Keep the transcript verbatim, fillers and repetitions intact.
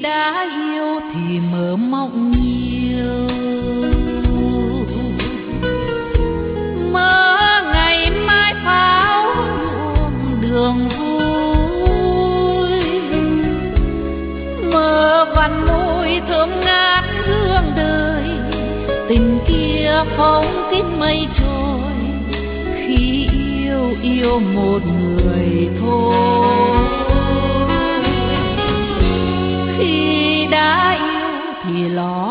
đã yêu thì mơ mộng nhiều, mơ ngày mai pháo nhuộm đường vui, mơ vằn môi thơm ngát hương đời, tình kia phóng kín mây trôi, khi yêu yêu một người thôi. Khi đã yêu thì lo